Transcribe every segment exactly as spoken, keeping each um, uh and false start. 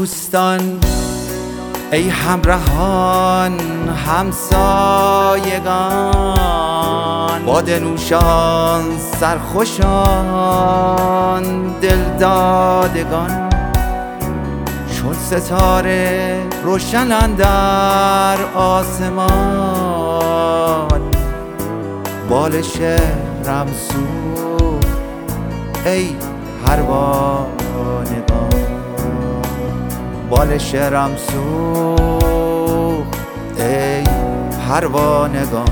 دوستان، ای همراهان، همسایگان، باده نوشان، سرخوشان، دلدادگان، چون ستاره روشن اندر آسمان، بال شهرم سوخت ای پروانگان، بال شهرم سوخت ای پروانگان.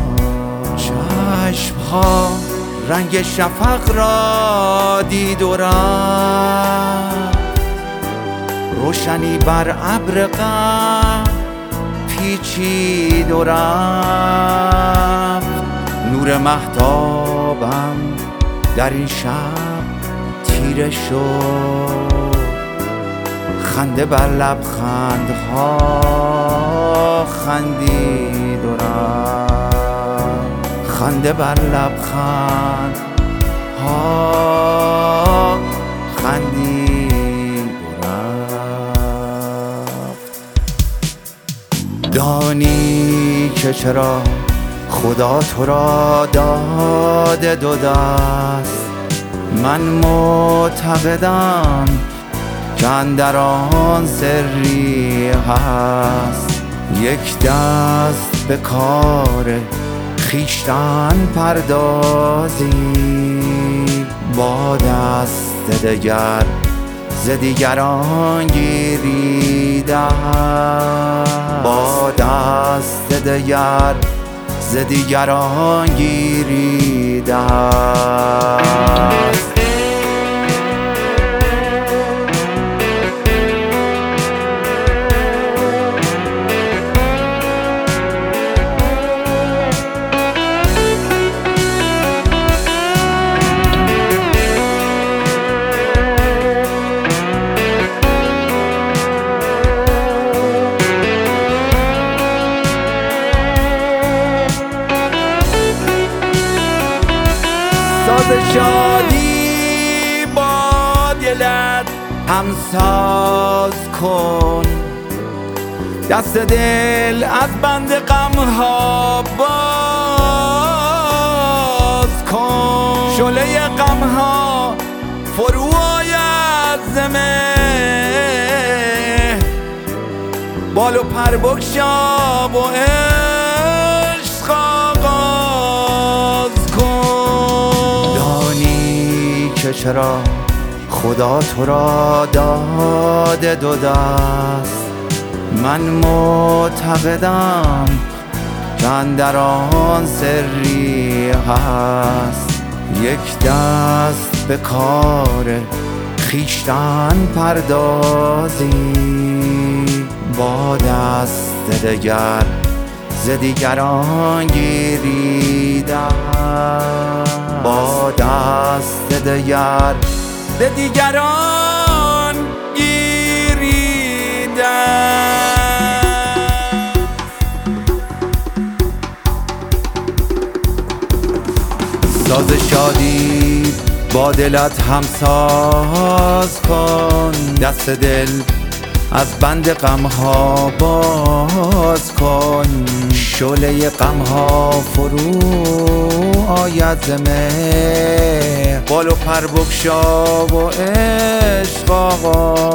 چشمها رنگ شفق را دید و رفت، روشنی بر ابر غم پیچید و رفت، نور مهتابم در این شب تیره شد، خنده بر لبخندها خندید و رفت، خنده بر لبخندها خندید و رفت. دانی که چرا خدا تو را داده دو دست، من معتقدم که اندر آن سری هست، یک دست به کار خویشتن پردازی، با دست دگر ز دیگران گیری دست، با دست دگر ز دیگران گیری دست. ساز شادی با دلت همساز کن، دست دل از بند غمها باز کن، شعله غمها فرو آید ز مهر، بال و پر بگشا و عشق آغاز کن. دانی که چرا خدا تو را داده دو دست، من معتقدم که اندر آن سری هست، یک دست به کار خویشتن پردازی، با دست دگر ز دیگران گیری دست، با دست دگر ز دیگران گیری دست. ساز شادی با دلت همساز کن، دست دل از بند غمها باز کن، شعله غمها فرو آید ز مهر، بال و پر بگشا و عشق آغاز